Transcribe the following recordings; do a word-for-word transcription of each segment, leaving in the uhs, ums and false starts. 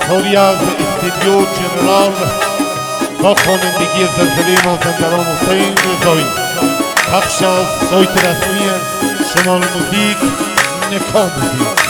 طوری از استودیو جنرال با خوانندگی زلزله مازندران حسین رضایی پخش از سایت رسمی شمال موزیک نکا موزیک.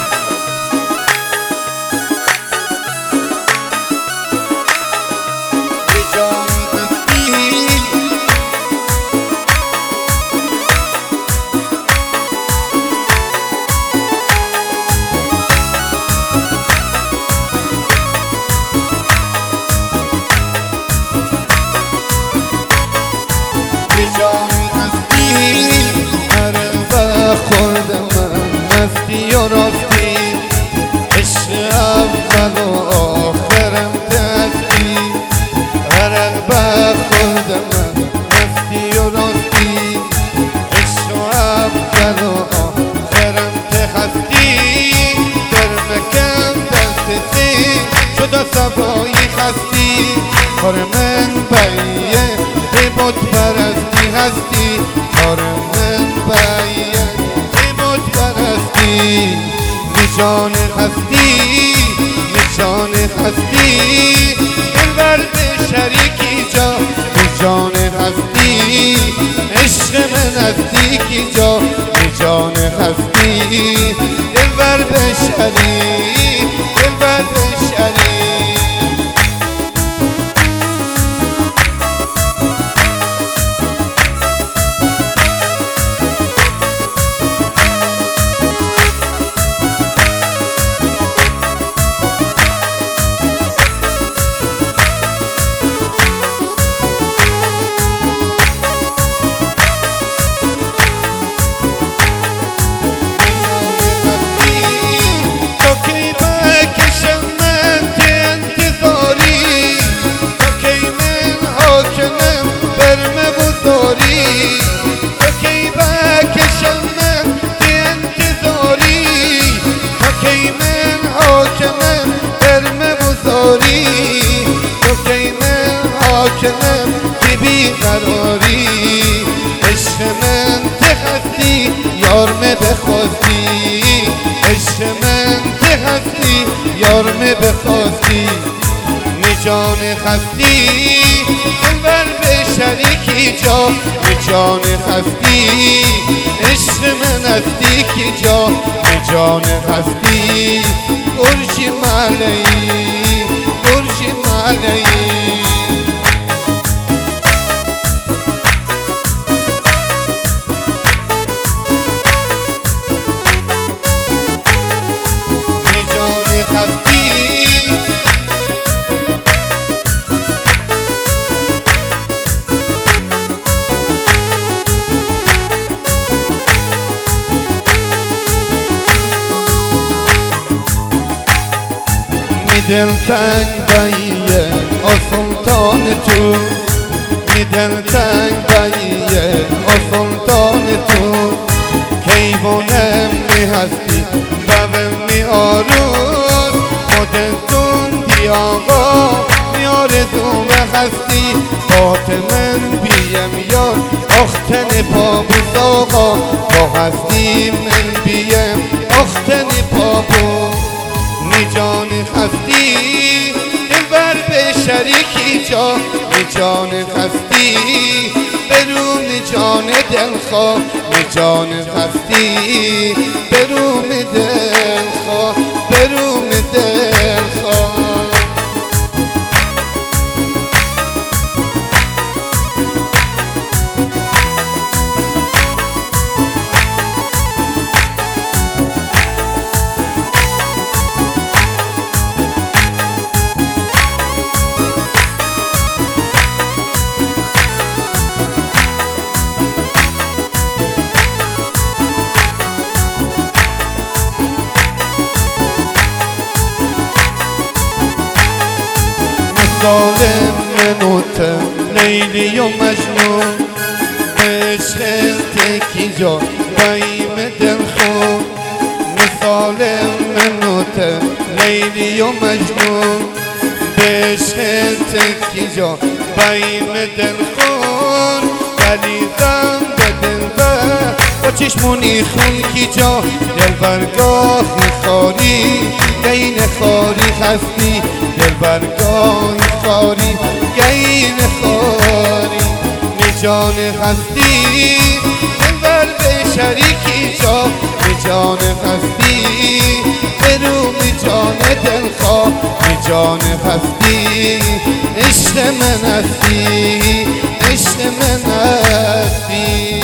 خوردم من مستی و راستی عشق اول و آخرم دستی عرق خوردم من مستی و راستی عشق اول و آخرم تخستی در مکم دست سی شد سبایی خستی کار من بیه ای بود پرستی هستی کار من بیه نشان هستی نشان هستی دلبر به شریکی جا نشان هستی عشق من نزدیکی جا نشان هستی دلبر به شریک دلبر به شریک. حاکمم که بیقراری عشق من تخستی یارمه بخواستی عشق من تخستی یارمه بخواستی نجان خستی دلبر به شریکی جا نجان خستی عشق من نزدیکی جا نجان خستی برشی ملئی برشی ملئی. دل تنگ باییه آ سلطان تو می دل تنگ باییه آ سلطان تو کیوانم می هستی بابم می آروز خودتون بی آقا می آرزو بخستی فاطمن بیم یار اختن پابوس آقا با هستی من بیم اختن پابوس نجان خستی دلبر به شریکی جا نجان خستی برون نجان دلخواه نجان خستی برون دلخواه برون دلخواه. ظالم منوتم لیلی و مجنون عشق تکی جا بایم دل خون مثال منوتم لیلی و مجنون عشق تکی جا بایم دل خون غریزم به دلبر با چشمونی خون کی جا دلبرگاهی خاری دین خاری خستی دل برگاه خاری گین خاری نجان هستی دلبر به شریکی جا نجان هستی برو نجان دلخواه نجان هستی عشق من هستی عشق من هستی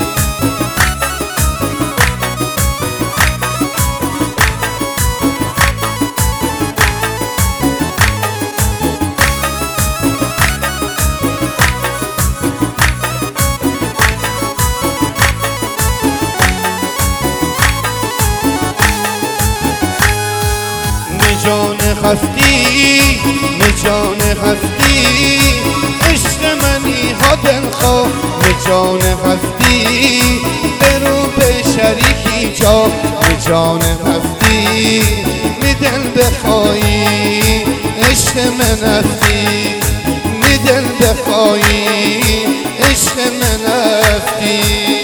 نجان هستی نجان هستی عشق منی ها دلخواه نجان هستی برو به شریکی جا نجان هستی می دل بخوایی عشق من هستی می دل بخوایی عشق من هستی